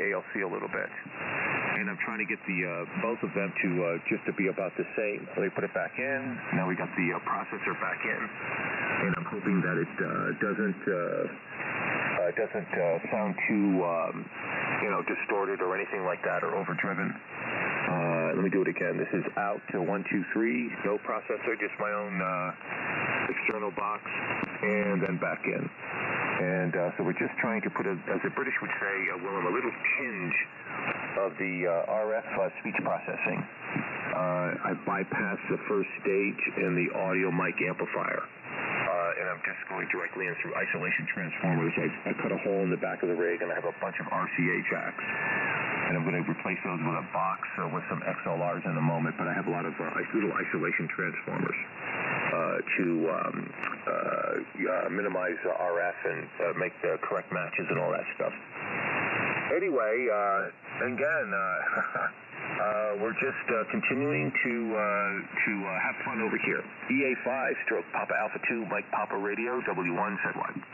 ALC a little bit. And I'm trying to get the both of them to just to be about the same. So they put it back in. Now we got the processor back in, and I'm hoping that it doesn't sound too distorted or anything like that, or overdriven. Let me do it again. This is out to 1, 2, 3. No processor, just my own external box, and then back in. And so we're just trying to put, as the British would say, Willem, a little tinge of the RF speech processing. I bypassed the first stage in the audio mic amplifier. And I'm just going directly in through isolation transformers. I cut a hole in the back of the rig, and I have a bunch of RCA jacks. And I'm going to replace those with a box with some XLRs in a moment, but I have a lot of little isolation transformers to minimize RF and make the correct matches and all that stuff. Anyway, again, we're just continuing to have fun over here. EA5 / Papa Alpha 2 Mike Papa Radio, W1 Z1.